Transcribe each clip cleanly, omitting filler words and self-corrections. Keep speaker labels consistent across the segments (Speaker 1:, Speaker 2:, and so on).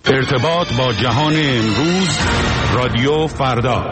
Speaker 1: ارتباط با جهان امروز، رادیو فردا.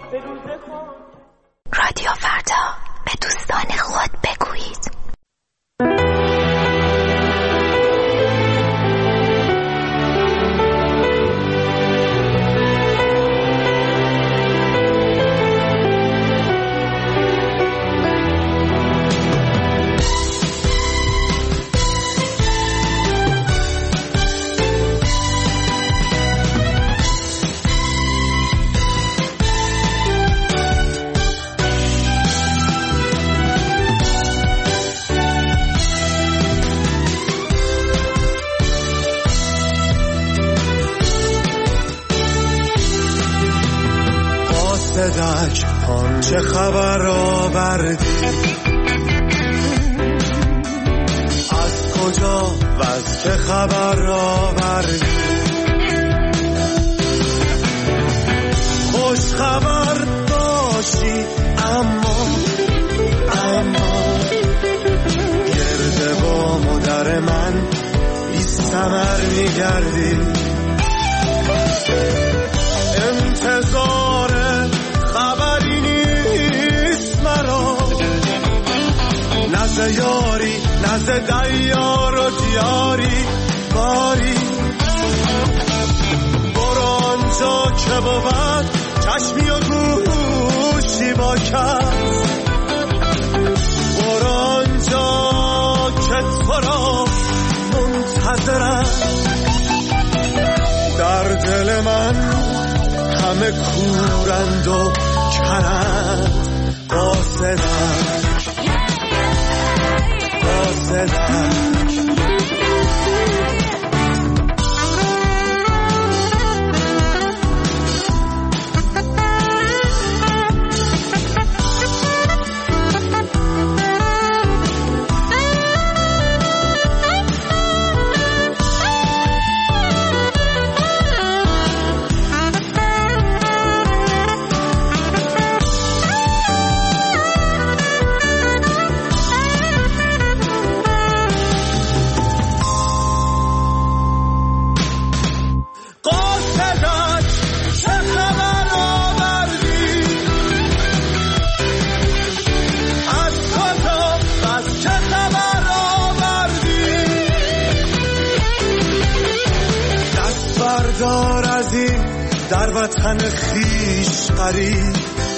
Speaker 2: رادیو فردا، به دوستان خود بگویید. قاصدک چه خبر آوردی؟ از کجا و از چه خبر آوردی؟ خوش خبر باشی اما گرد با مادر من بی ثمر میگردی. انتظار خبری نیست مرا، نزد یاری نزد دیار و دیاری باری. برو آنجا که بود چشمی و گوشی با کس، برو آنجا که تو را منتظرم. در دل من همه کورند و کرند، قاصدک در وطن خیش قریب،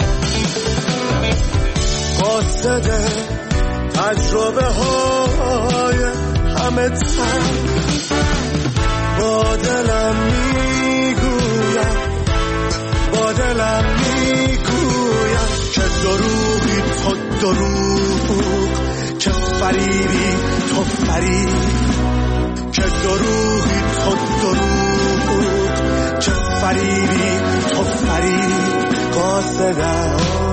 Speaker 2: قاصد تجربه های همه تن. با دلم میگویم که دروغی تو دروغ، که فریبی تو فریب، که دروغی تو دروغ، که فریبی تو فریب. قاصدک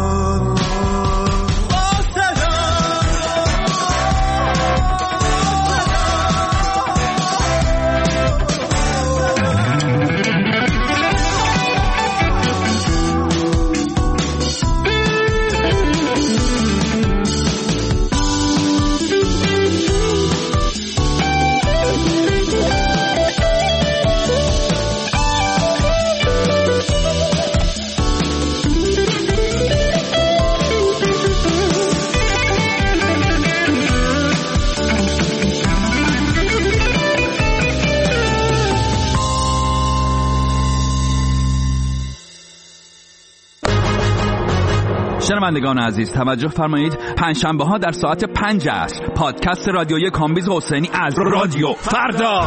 Speaker 3: شنوندگان عزیز توجه فرمایید، پنجشنبه ها در ساعت 5 عصر پادکست رادیویی کامبیز حسینی از رادیو فردا.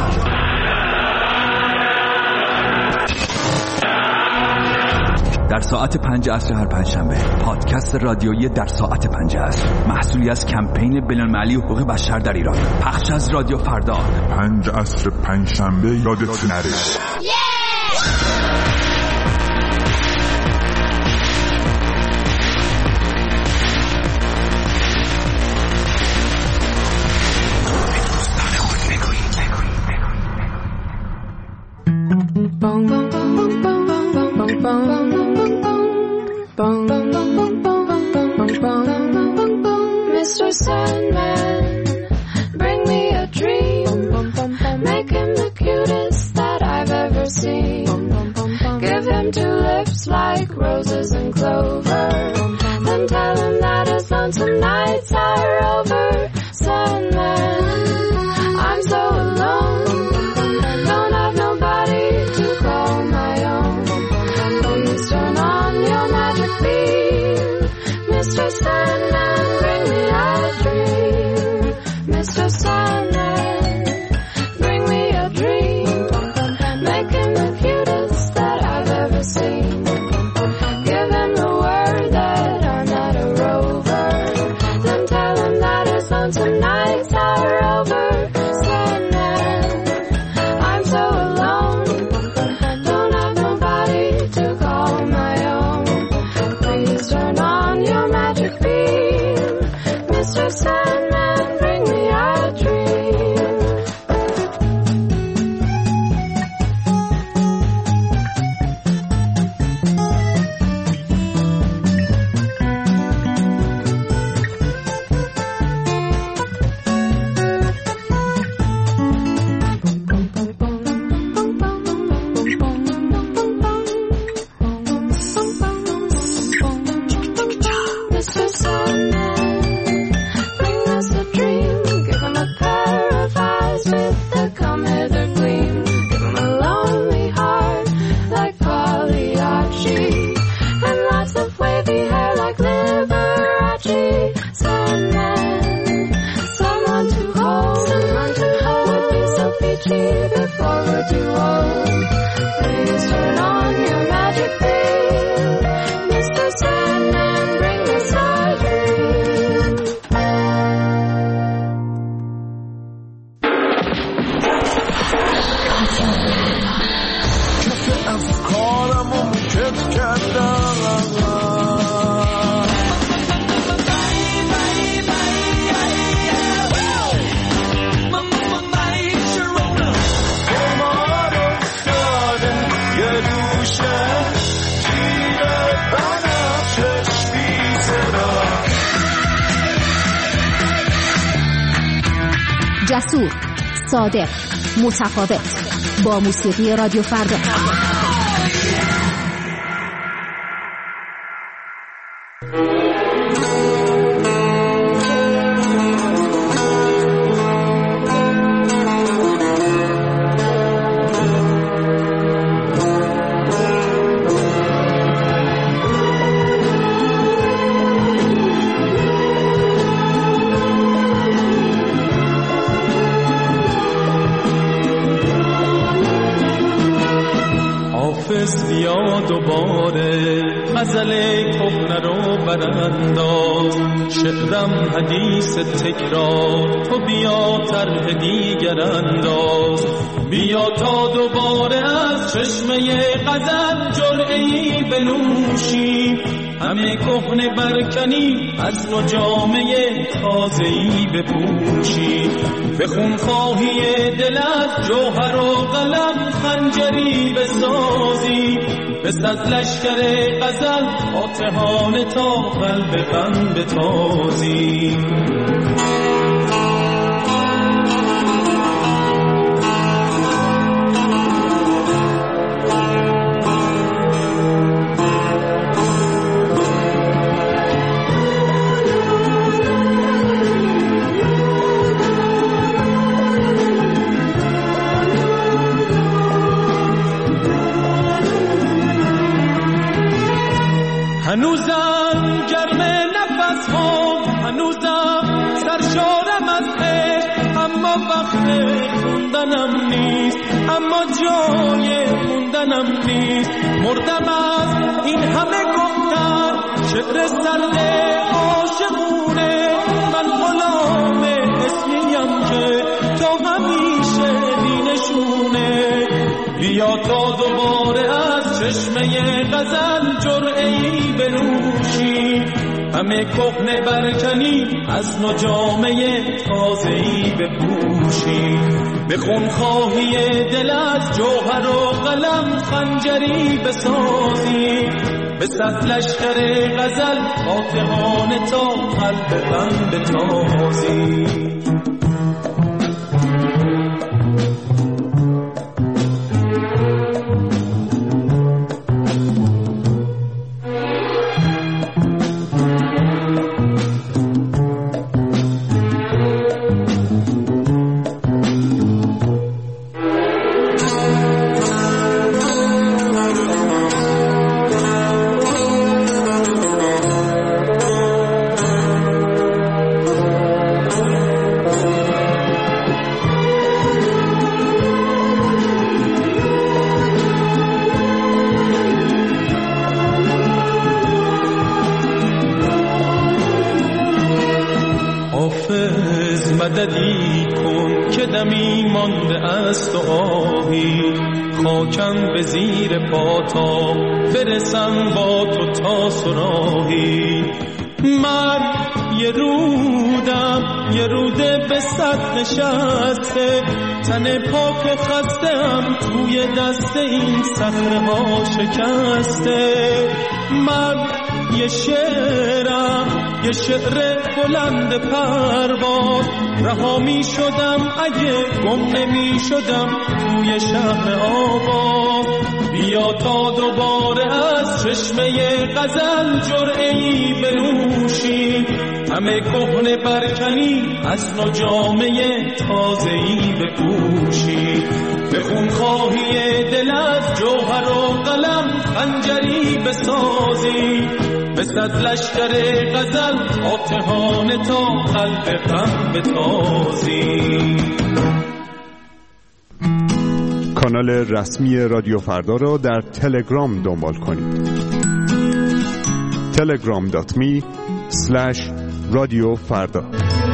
Speaker 3: در ساعت 5 عصر هر پنجشنبه پادکست رادیویی در ساعت 5 عصر، محصولی از کمپین بین‌المللی حقوق بشر در ایران، پخش از رادیو فردا.
Speaker 4: 5 عصر پنجشنبه یادتون نره.
Speaker 5: Mr. Sandman, bring me a dream. Make him the cutest that I've ever seen. Give him 2 lips like roses and clover. Then tell him that his lonesome nights are over. Sandman, I'm so alone. Don't have nobody to call my own. Please turn on your magic beam. Mr. Sandman, bring me a dream. Mr. Sandman, bring me a dream. Make him the cutest that I've ever seen. Give him the word that I'm not a rover. Then tell him that his lonesome nights are over. Sandman, I'm so alone. Don't have nobody to call my own. cheap before we're too old. Please turn on your magic beam, Mr. Sandman, bring us our dream.
Speaker 2: کف افکارمو کت کردم
Speaker 6: جسور، صادق، متفاوت، با موسیقی رادیو فردا.
Speaker 7: بیا دوباره غزل کهنه رو برانداز، شعرم حدیث تکرار، تو بیا طرح دیگر انداز. بیا تا دوباره از چشمه غزل جرعه‌ای بنوشی، همه کهنه برکنی از نو جامه تازه‌ای بپوشی. به خونخواهی دلت جوهر و قلم خنجری بسازی، بست از لشکر غزل فاتحانه تا قلب غم بتازی. هنوزم گرم نفس ها، هنوزم سرشارم از عشق، اما وقت موندنم نیست، اما جای موندنم نیست. مردم از این همه گفتن، شعر سرد عاشقونه، من غلام اسمیم که تا همیشه بینشونه. بیا تا دوباره از چشمه غزل جرعه‌ای بنوشی، همه کهنه برکنی از نو جامه تازه‌ای بپوشی. به خونخواهی دل از جوهر و قلم خنجری بسازی، بست از لشکر غزل فاتحانه تا قلب غم بتازی. مددی کن که دمی مانده است و آهی، خاکم به زیر پاتا برسم با تو تا سراهی. من یه رودم، یه روده به صد نشسته، تن پاک خسته‌ام توی دست این صخره ها شکسته. من یه شعرم، یه شعر بلند پرواز، رها می شدم اگه گم نمی شدم توی شهر آواز. بیا تا دوباره از چشمه غزل جرعه‌ای بنوشی، همه کهنه برکنی از نو جامه تازه‌ای بپوشی. به خونخواهی دل از جوهر و قلم خنجری بسازی، بست از لشکر غزل فاتحانه تا قلب غم بتازی.
Speaker 8: کانال رسمی رادیو فردا را در تلگرام دنبال کنید. telegram.me/رادیوفردا.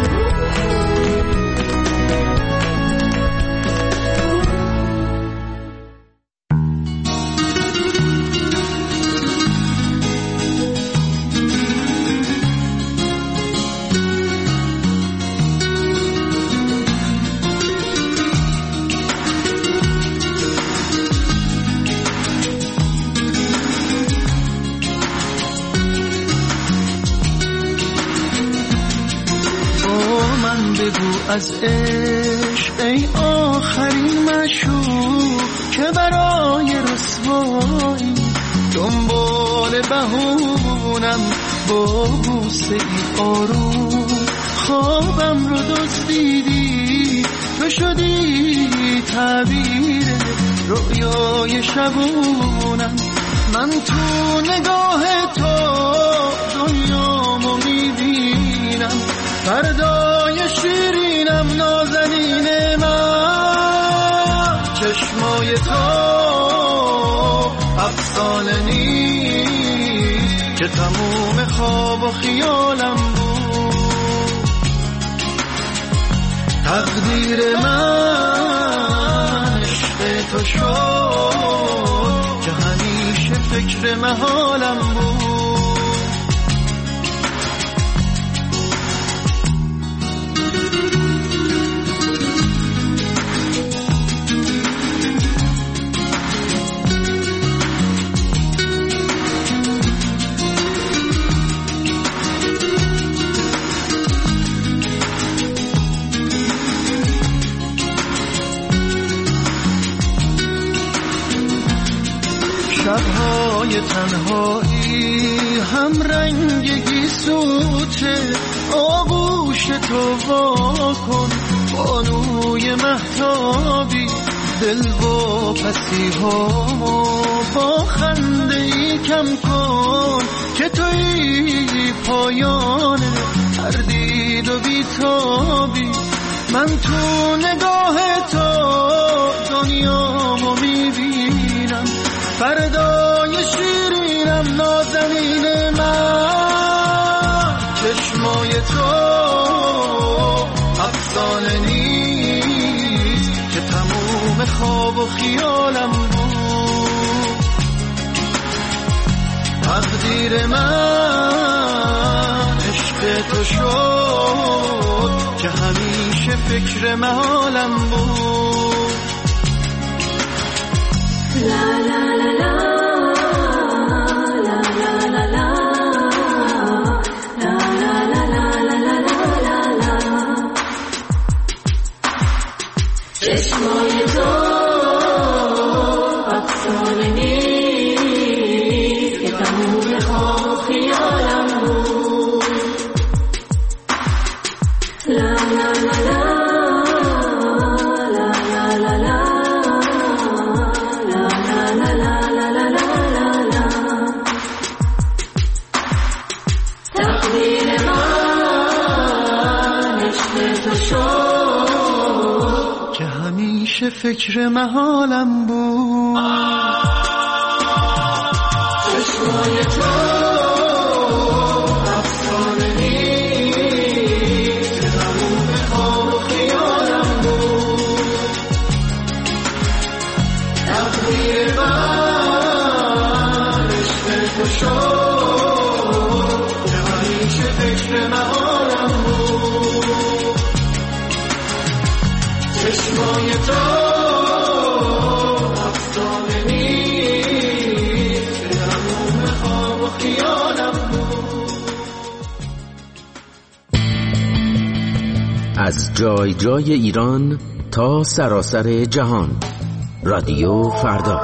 Speaker 9: از عشق ای آخرین مشوق که برای رسوایی دنبال بهونم با بوسه ای آروم خوابم رو دزدیدی، تو شدی تعبیر رویای شبونم. من تو نگاه تو دنیامو میبینم، فردای شیرینم نازنین من. چشمای تو افسانه نیست که تموم خواب و خیالم بود. تقدیر من عشق تو شد که همیشه فکر محالم بود. شب‌های تنهایی هم رنگی سوته، آغوش تو واکن بانوی مهتابی. دل و پسی ها با خنده ای کم کن که توی پایان تردید و بیتابی. من تو نگاه تو دنیامو میبینم، فردای شیرینم نازنین من. چشمای تو افسانه نیست که تموم خواب و خیالم بود. تقدیر من عشق تو شد که همیشه فکر محالم بود. لا لا لا لا لا لا لا چشمای تو افسانه نیست که تموم خواب خیالم بود. لا لا لا لا لا لا فکر محالم بود. چشمای تو افسانه نیست که تموم خواب و خیالم بود. تقدیر من عشق تو شد که همیشه فکر محالم بود. چشمای تو
Speaker 10: از جای جای ایران تا سراسر جهان، رادیو فردا.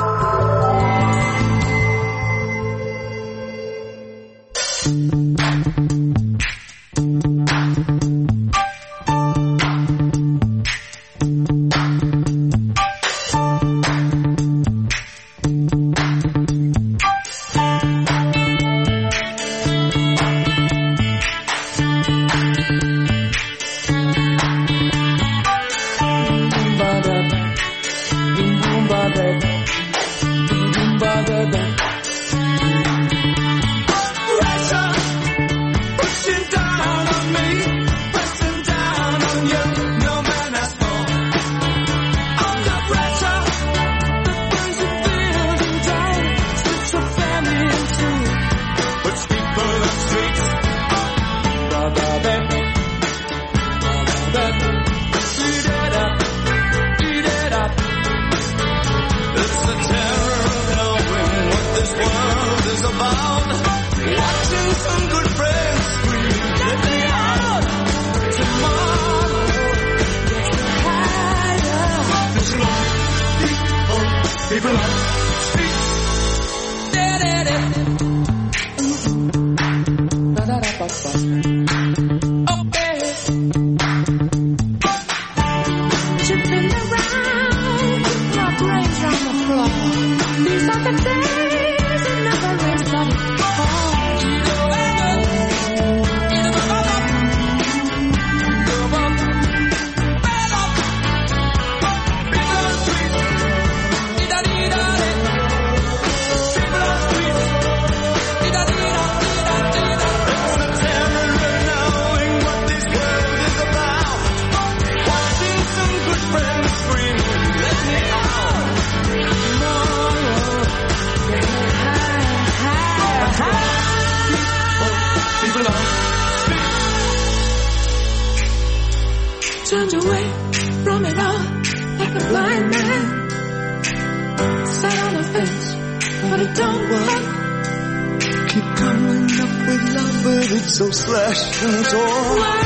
Speaker 7: People on the street. Okay.
Speaker 5: Tripping around, my brains on the floor. These are the days that never rains but it falls. Turned away from it all like a blind man. Sat on the fence, but it don't work.
Speaker 9: Keep coming up with love, but it's so slashed and torn.
Speaker 5: Why?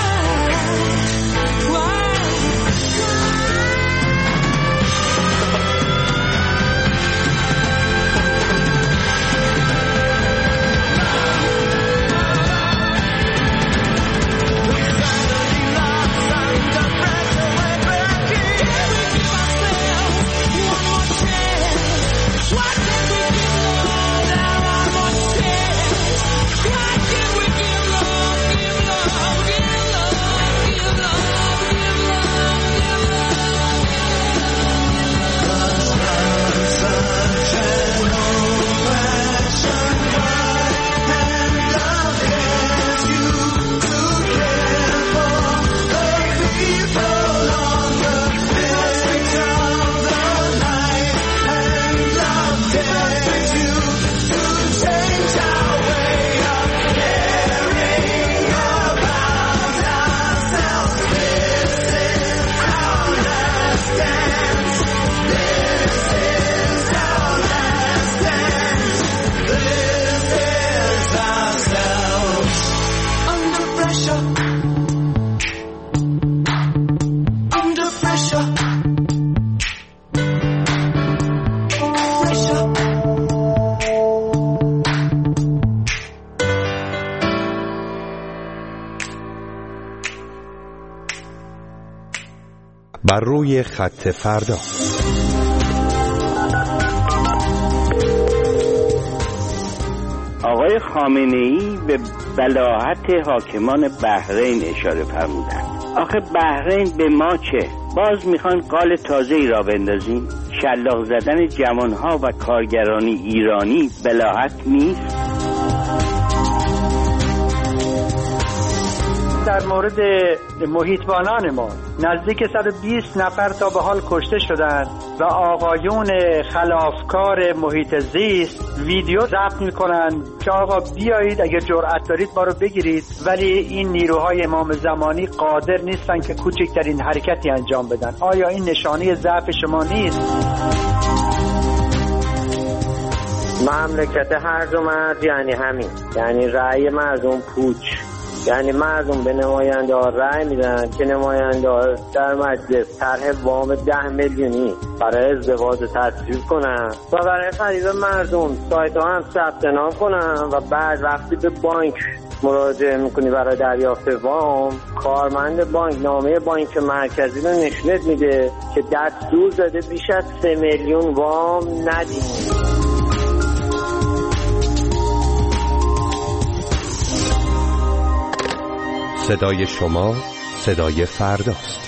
Speaker 8: بر روی خط فردا.
Speaker 11: آقای خامنه‌ای به بلاهت حاکمان بحرین اشاره فرمودند. آخه بحرین به ما چه؟ باز میخوان قال تازه‌ای را بندازیم؟ شلاق زدن جوانها و کارگرانی ایرانی بلاهت نیست؟
Speaker 12: در مورد محیطبانان ما نزدیک 120 نفر تا به حال کشته شدند و آقایون خلافکار محیط زیست ویدیو ضبط میکنن که آقا بیایید اگه جرأت دارید ما رو بگیرید، ولی این نیروهای امام زمانی قادر نیستن که کوچکترین حرکتی انجام بدن. آیا این نشانه ضعف شما نیست؟
Speaker 13: مملکت هرج و مرج یعنی همین، یعنی رأی مردم پوچ، یعنی مردم به نماینده ها رأی میدن که نماینده ها در مجلس طرح وام 10 میلیونی برای ازدواج تصویب کنن و برای خرید مردم سایت ها هم ثبت نام کنن و بعد وقتی به بانک مراجعه میکنی برای دریافت وام، کارمند بانک نامه بانک مرکزی رو نشونت میده که دستور داده بیش از 3 میلیون وام ندیم.
Speaker 8: صدای شما صدای فرداست.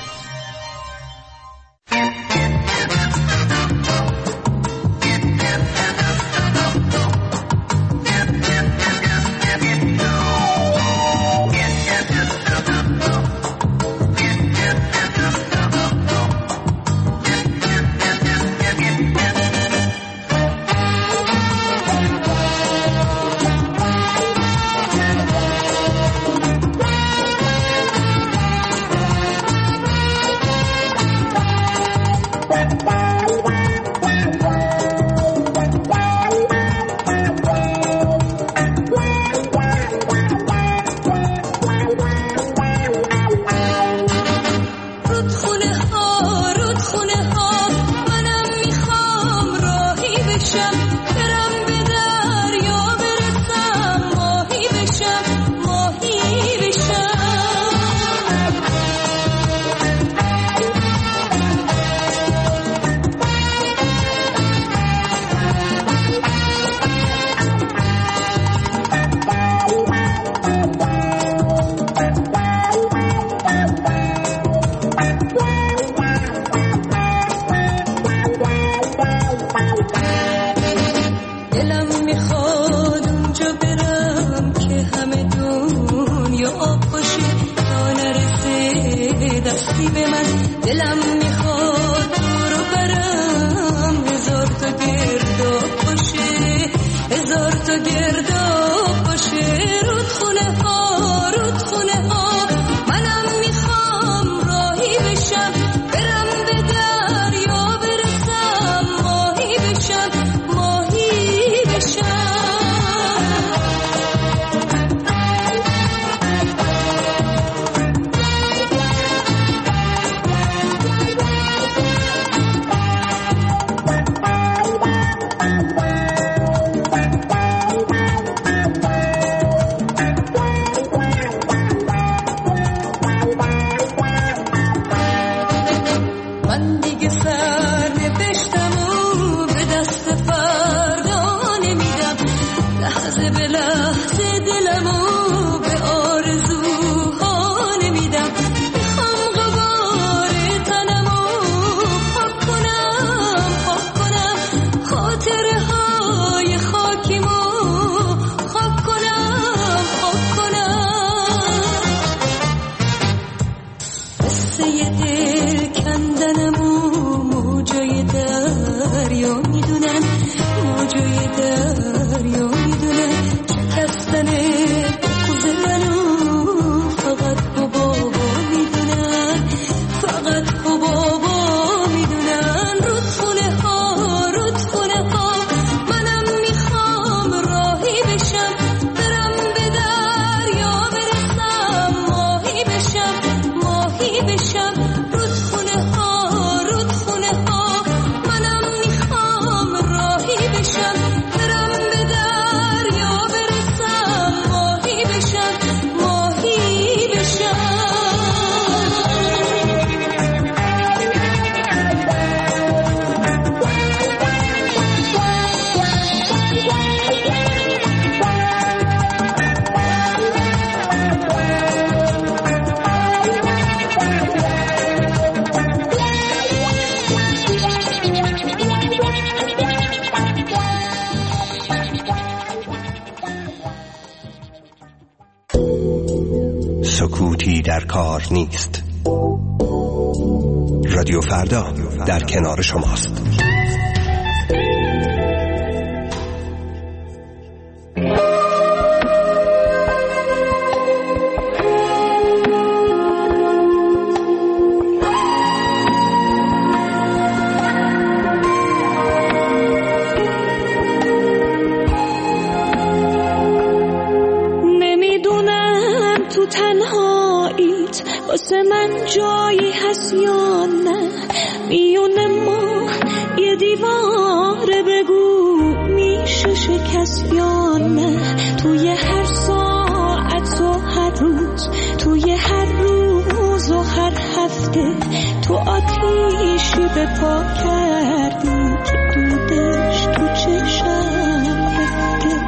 Speaker 14: دلم میخواد تو رو برم، هزار تا گرداب باشه، هزار تا گرداب باشه. رودخونه ها رودخونه ها، منم میخوام راهی بشم، برم به دریا برسم، ماهی بشم ماهی بشم.
Speaker 15: سکوتی در کار نیست. رادیو فردا در کنار شماست.
Speaker 16: واسه من جایی هست یا نه، میونه ما یه دیواره، بگو میشه شکست یا نه. توی هر ساعت و هر روز، توی هر روز و هر هفته، تو آتیشی به پا کردی که دودش تو چشم رفته.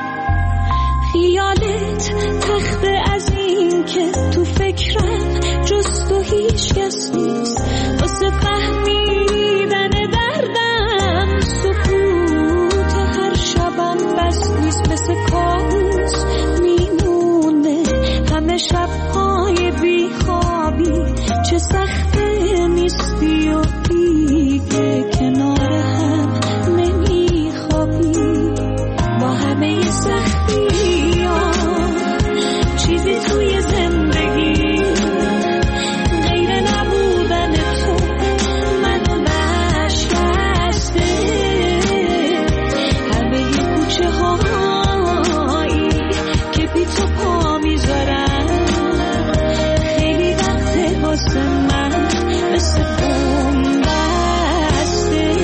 Speaker 16: خیالت تخته از این که تو فکرم جز تو هیچ کس نیست، واسه فهمیدن دردم سکوت هر شبم بس نیست. مثل کابوس میمونه همه شبهای بیخوابی، چه سخته نیستی و دیگه کنار هم نمیخوابی. با همه سختی چیزی توی زندگی غیر نبودن تو منو نشکسته. همه کوچه هایی که بی تو پا میذارن، خیلی وقته واسه من مثل بوم بسته.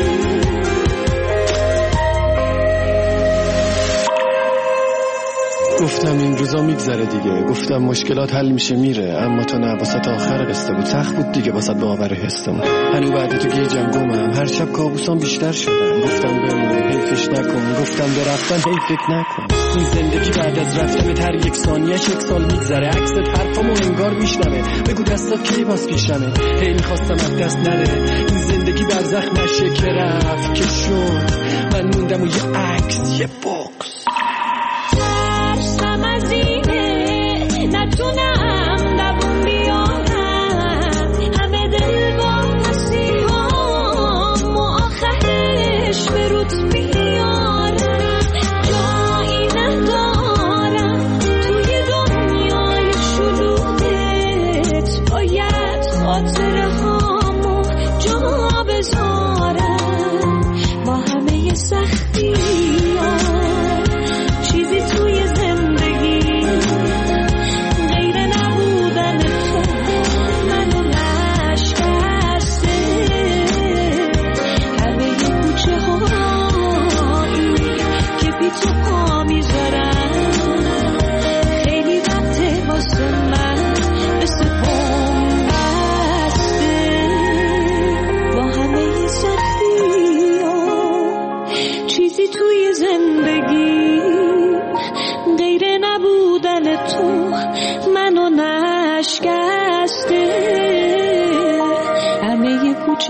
Speaker 17: گفتم این روزا میگذره دیگه، گفتم مشکلات حل میشه میره، اما تو نه، واسه آخر قصه بود، سخت بود دیگه واسه باور حسمون. هنو بعد تو گیجم گمم، هر شب کابوسام بیشتر شدن. گفتم بمون حیفش نکن، گفتم برفتن حیف فکر نکن. این زندگی بعد از رفتن هر یک ثانیه‌اش یک سال میگذره، عکست حرفامو انگار میشنوه. بگو دستات کی باز پیشمه، هی میخواستم از دست نره. این زندگی بر زخمشه که رفت که شد، من موندم و یه عکس یه بوکس.
Speaker 16: نتونم دوون بیارم، همه دل کوچه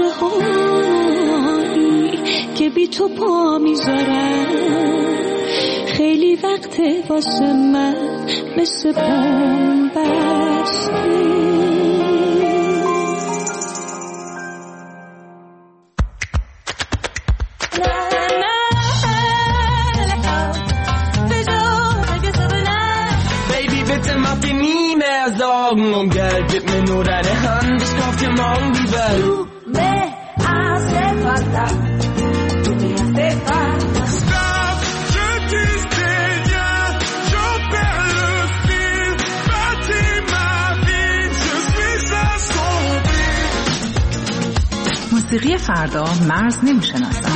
Speaker 16: هایی که بی تو پا میذارم خیلی وقته واسه من مثل بوم بسته.
Speaker 7: Någon gadget med några hand ska till mångivel. Me hace falta, tú me hace falta.
Speaker 2: Stop, je t'estelle, je perds le fil. Bâtis ma vie, je suis assombri.
Speaker 18: موسیقی فردا مرز نمیشناسد.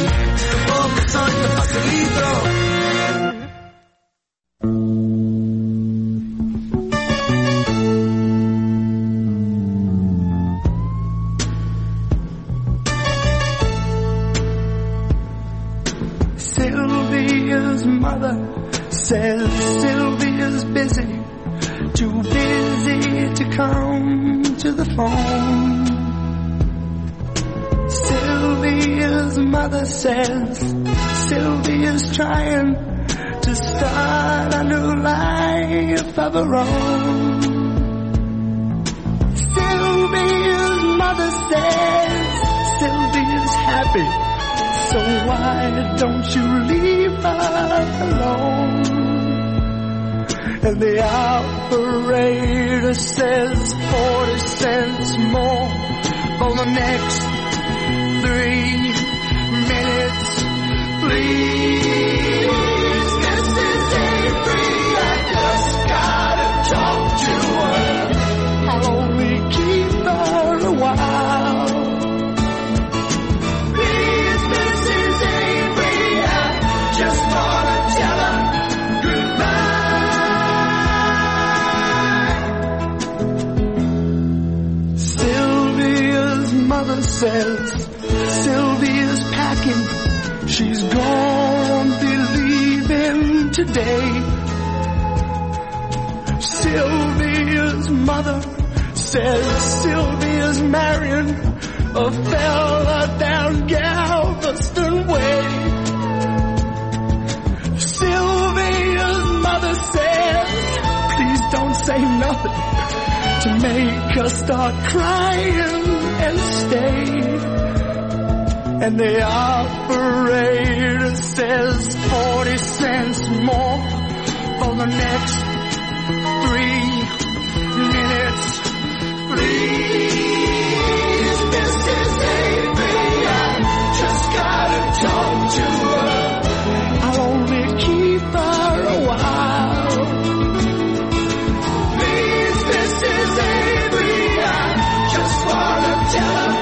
Speaker 9: Sylvia's mother says Sylvia's busy, too busy to come to the phone. Sylvia's mother says Sylvia's trying to start a new life of her own. Sylvia's mother says Sylvia's happy, so why don't you leave her alone? And the operator says 40 cents more for the next 3 minutes, please. Mrs. Avery, I just gotta talk to her. I'll only keep her a while. Just wanna tell her goodbye. Sylvia's mother says Sylvia's packing, she's gonna be leaving today. Sylvia's mother says Sylvia's marrying a fella down Galveston Way. Sylvia's mother says, please don't say nothing to make her start crying and stay. And the operator says 40 cents more for the next 3 minutes, please. Mrs. Avery, I just gotta talk to her. I'll only keep her a while. Please, Mrs. Avery, I just wanna tell her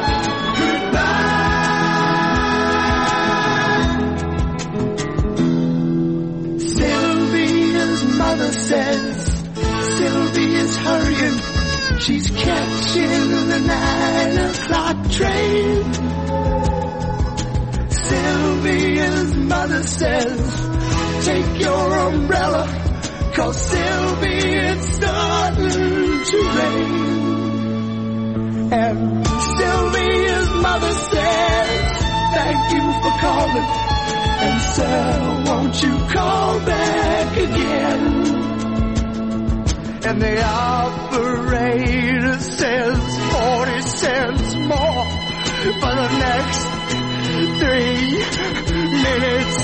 Speaker 9: goodbye. Sylvia's mother says Sylvia's hurrying, she's catching the 9 o'clock train. Sylvia's mother says, take your umbrella, 'cause Sylvia, it's starting to rain. And Sylvia's mother says, thank you for calling, and sir, won't you call back again? And the operator says 40 cents more for the next 3 minutes,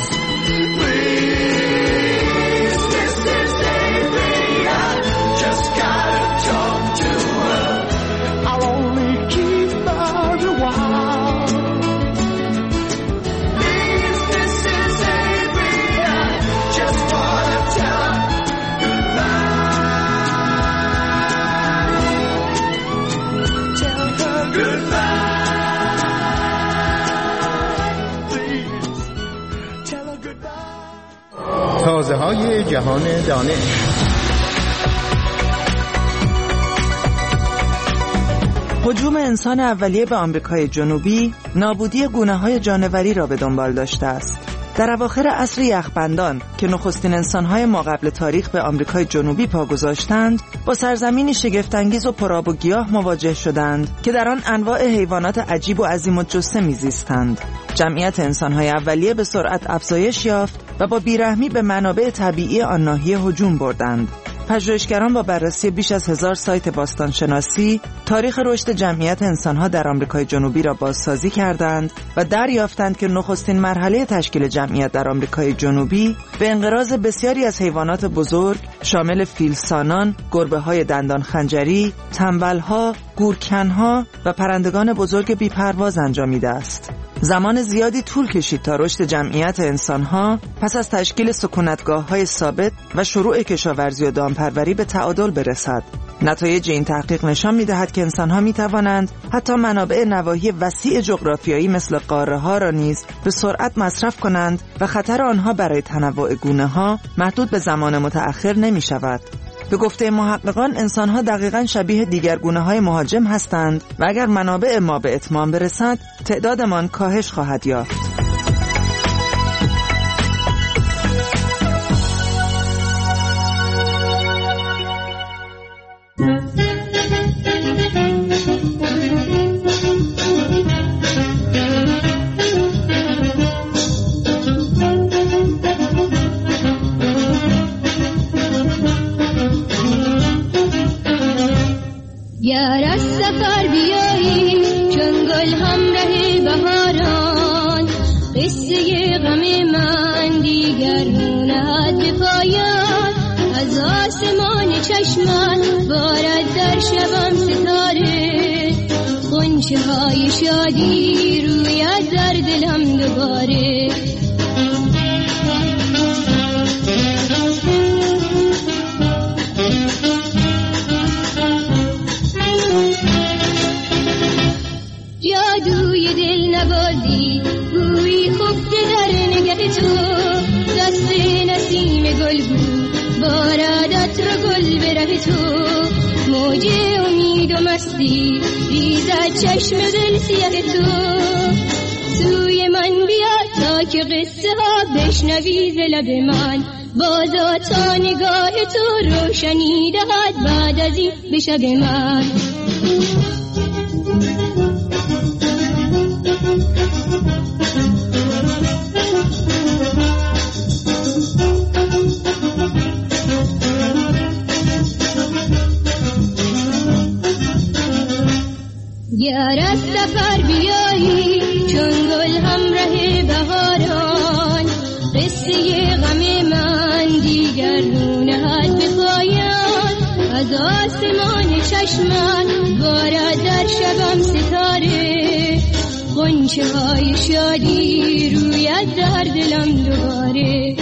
Speaker 9: please. Mrs. Avery, I just gotta talk to her. I'll only keep her a while. Please, Mrs. Avery, I just wanna tell her goodbye. Tell her goodbye.
Speaker 19: تازه های جهان دانش.
Speaker 20: هجوم انسان اولیه به آمریکای جنوبی نابودی گونه‌های جانوری را به دنبال داشته است. در اواخر عصر یخبندان که نخستین انسان‌های ماقبل تاریخ به آمریکای جنوبی پا گذاشتند، با سرزمینی شگفت‌انگیز و پرآب و گیاه مواجه شدند که در آن انواع حیوانات عجیب و عظیم الجثه می‌زیستند. جمعیت انسان‌های اولیه به سرعت افزایش یافت و با بیرحمی به منابع طبیعی آن ناحیه هجوم بردند. پژوهشگران با بررسی بیش از 1000 سایت باستانشناسی تاریخ رشد جمعیت انسان‌ها در آمریکای جنوبی را بازسازی کردند و دریافتند که نخستین مرحله تشکیل جمعیت در آمریکای جنوبی به انقراض بسیاری از حیوانات بزرگ شامل فیلسانان، گربه‌های دندان خنجری، تنبل‌ها، گورکن‌ها و پرندگان بزرگ بی‌پرواز انجامیده است. زمان زیادی طول کشید تا رشد جمعیت انسان‌ها پس از تشکیل سکونتگاه‌های ثابت و شروع کشاورزی و دامپروری به تعادل برسد. نتایج این تحقیق نشان می‌دهد که انسان‌ها می‌توانند حتی منابع نواحی وسیع جغرافیایی مثل قاره‌ها را نیز به سرعت مصرف کنند و خطر آنها برای تنوع گونه‌ها محدود به زمان متأخر نمی‌شود. به گفته محققان انسان‌ها دقیقاً شبیه دیگر گونه‌های مهاجم هستند و اگر منابع ما به اتمام برسد تعدادمان کاهش خواهد یافت.
Speaker 21: گر از سفر بیایی چون گل همراه بهاران، قصه غم من دیگر نهد به پایان. از آسمان چشمت بارد در شبم ستاره، غنچه های شادی روید در دلم دوباره. جادوی دل نوازی بوی خفته در نگه تو، دست نسیم گل بود بارد عطر گل به ره تو. موج امید و مستی ریزد چشم دل سیاه تو، سوی من بیا تا که قصه ها بشنوی ز لب من. بازا تا نگاه تو روشنی دهد بعد از این به شب من. گر از سفر بیایی چون گل همراه بهاران، قصه غم من دیگر نهد به پایان. از آسمان چشمت بارد در شبم ستاره، غنچه های شادی روید در دلم دوباره.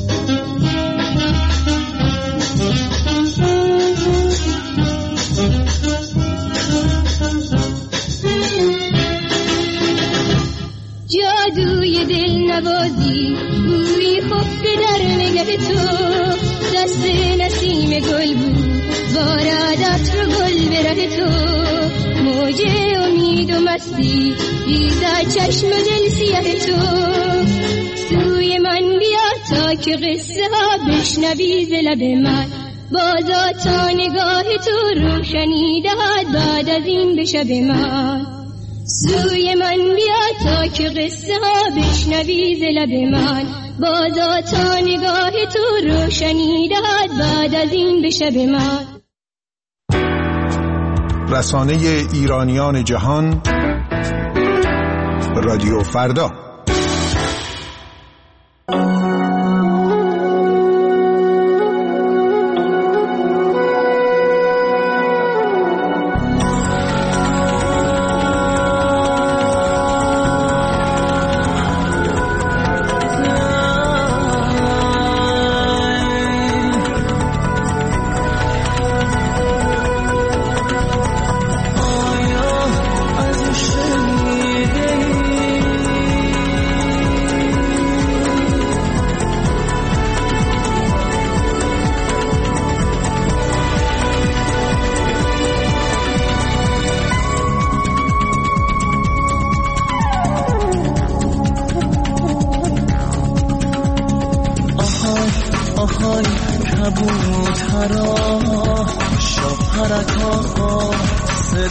Speaker 21: جادوی دل نوازی بوی خفته در نگه تو، دست نسیم گل بود بارد عطر گل به ره تو. موج امید و مستی ریزد چشم دل سیاه تو، سوی من بیا تا که قصه ها بشنوی ز لب من. بازا تا نگاه تو روشنی دهد بعد از این به شب من. سوی من بیا تا که قصه ها بشنوی ز لب من. بازا تا نگاه تو روشنی دهد بعد از این به شب من.
Speaker 19: رسانه ایرانیان جهان، رادیو فردا.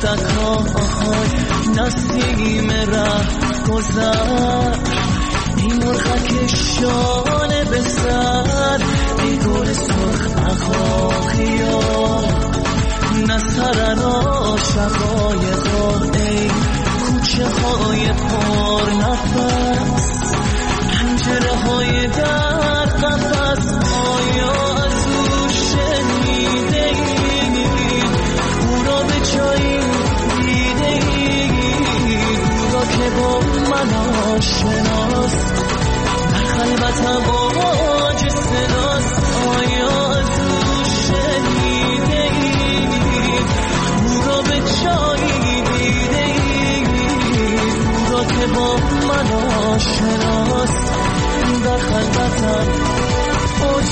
Speaker 7: عروسک‌های نسیم ره گذر، ای مرغک شانه به سر، ای گل سرخ عقاقیا، نه سرنا شقایقا، ای کوچه های پر نفس، پنجره های در قفس، آیا از او شنیده اید او را به جایی دیده اید او را که با من آشناست در خلوتم آج صداست، آیا از او شنیده اید او را به جایی دیده اید او را که با من آشناست در خلوتم آج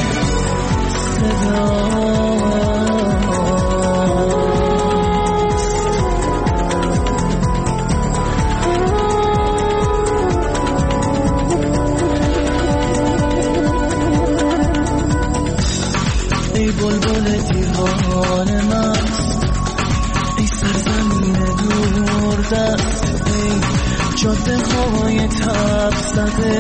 Speaker 7: صداست. ای بلبل دیوانه مست، ای سرزمین دور دست، ای جاده های تب زده،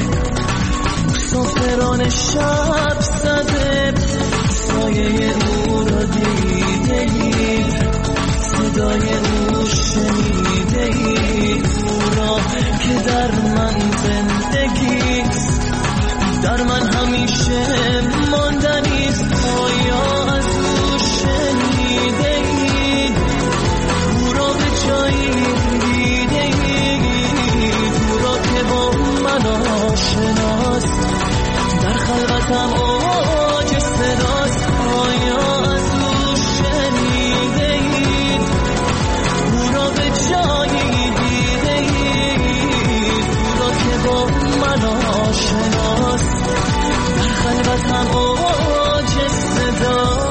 Speaker 7: مسافران شب زده، سایه او را دیده اید، صدای او شنیده اید او را که در من زندگیست، در من همیشه ماندنیست، آیا از او شنیده اید او را به جایی دیده اید او را که با من آشناست در خلوتم آج صداست، آیا از او شنیده اید او را به جایی دیده اید او را که با من آشناست در خلوتم آج صداست.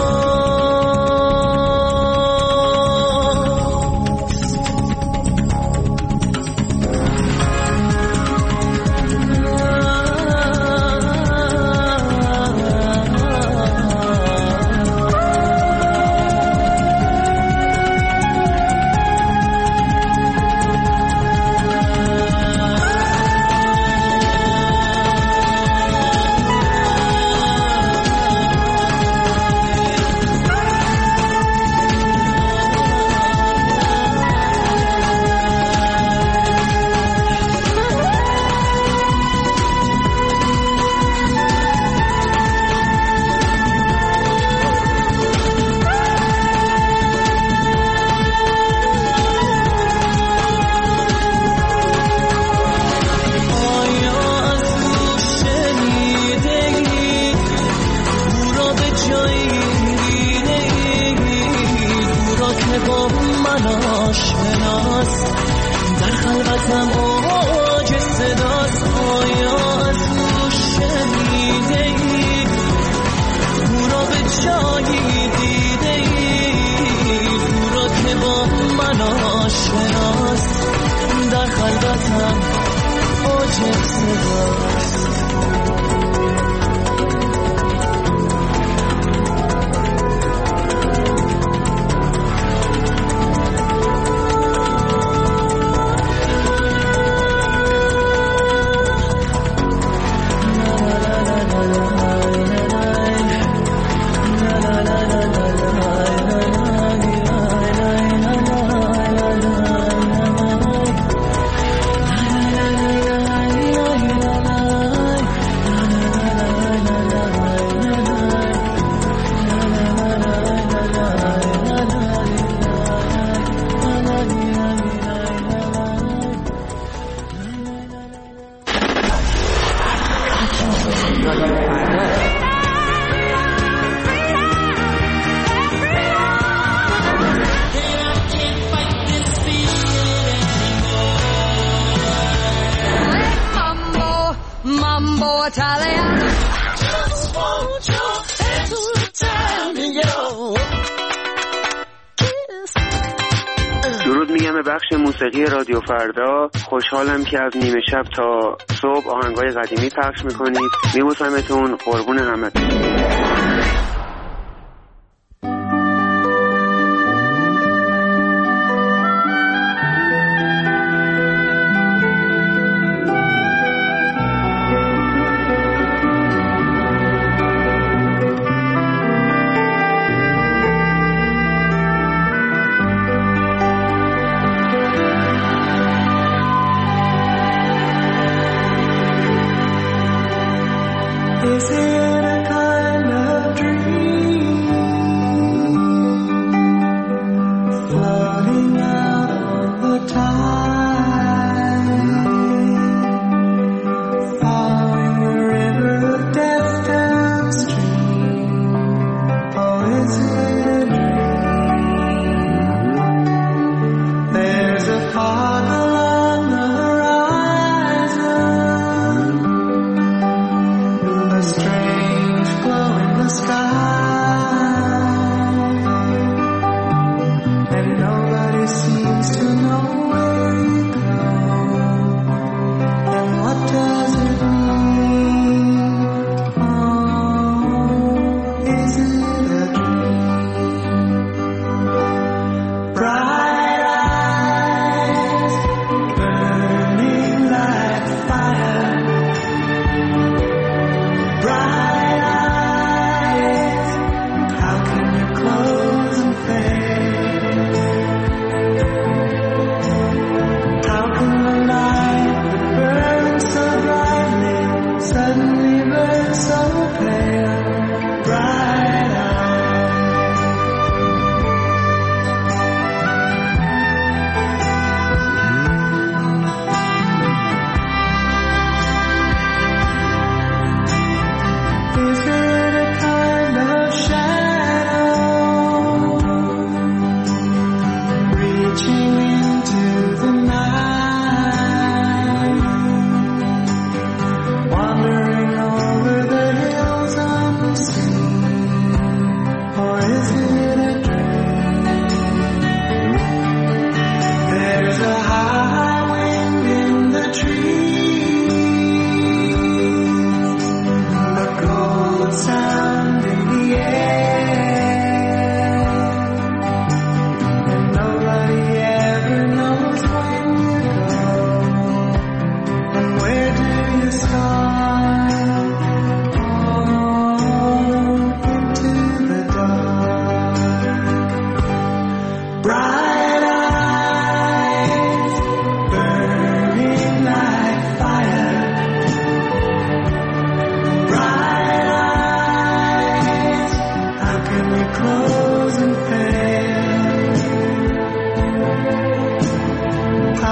Speaker 1: درود میگم به بخش موسیقی رادیو فردا. خوشحالم که از نیمه شب تا صبح آهنگای قدیمی پخش میکنید. میبوسمتون، قربون همتون.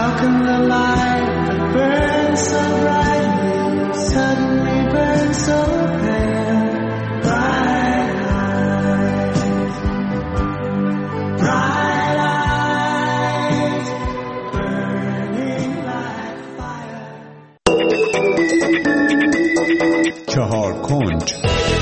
Speaker 2: How can the light that burns so bright suddenly burn so pale? Bright eyes, bright eyes, burning like fire.
Speaker 8: چهار کنج.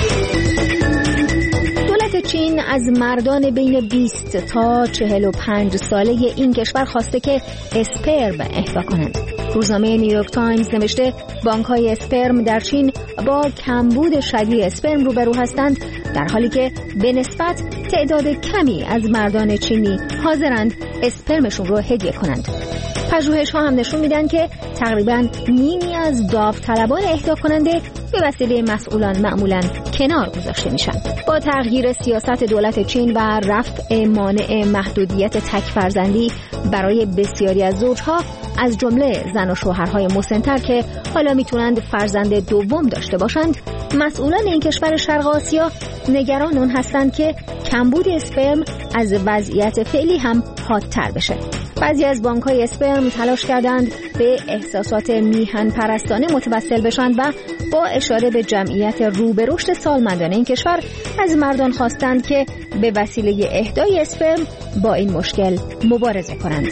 Speaker 6: دولت چین از مردان بین 20 تا 45 ساله این کشور خواسته که اسپرم اهدا کنند. روزنامه نیویورک تایمز نوشته بانک‌های اسپرم در چین با کمبود شدید اسپرم روبرو هستند، در حالی که به نسبت تعداد کمی از مردان چینی حاضرند اسپرمشون رو هدیه کنند. پژوهش‌ها هم نشون میدن که تقریباً نیمی از داوطلبان اهدا کننده به وسیله مسئولان معمولاً کنار گذاشته میشن. با تغییر سیاست دولت چین و رفع مانع محدودیت تک فرزندی برای بسیاری از زوجها از جمله زن و شوهرهای مسن‌تر که حالا میتونند فرزند دوم داشته باشند، مسئولان این کشور شرق آسیا نگران اون هستند که کمبود اسپرم از وضعیت فعلی هم حادتر بشه. بعضی از بانک‌های اسپرم تلاش کردند به احساسات میهن پرستانه متوسل بشن و با اشاره به جمعیت رو به رشد سالمندان این کشور از مردان خواستند که به وسیله اهدای اسپرم با این مشکل مبارزه کنند.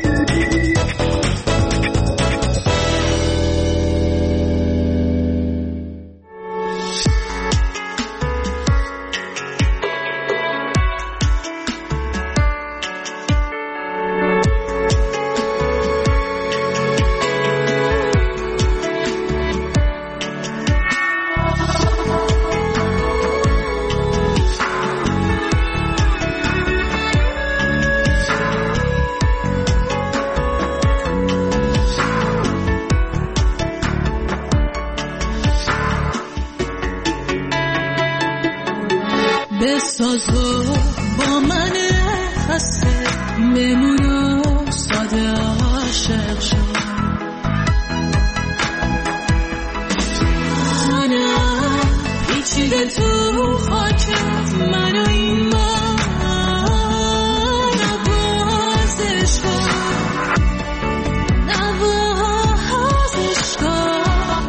Speaker 14: بساز و با من خسته بمون و ساده عاشق شو. منم پیچیده تو خاکت منو این بار نوازش کن، نوازش کن.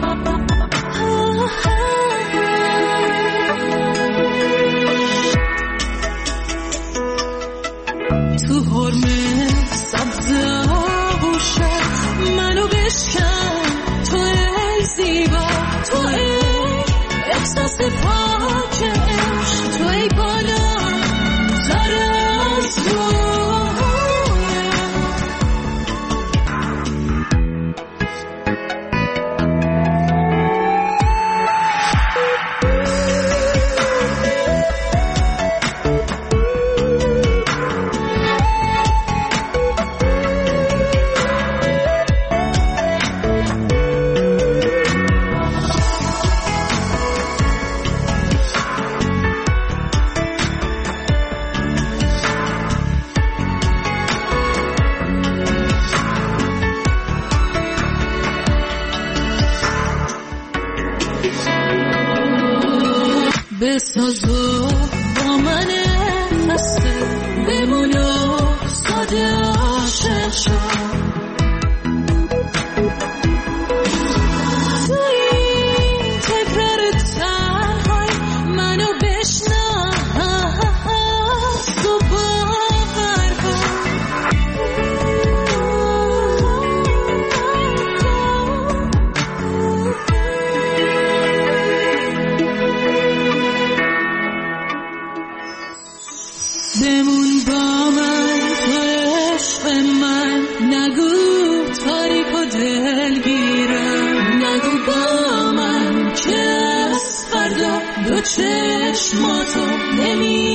Speaker 14: تو حرمه سبز آغوشت منو بشکن، تو ای زیبا، تو ای احساس پاک عشق، تو ای بالا تر از بساز و با من خسته بمون و ساده عاشق شو. تو این تکرار تنهای منو بشناس و باور کن. بمون با من تو عشق من، نگو تاریک و دلگیرم، نگو با من که از فردا دو چشماتو نمی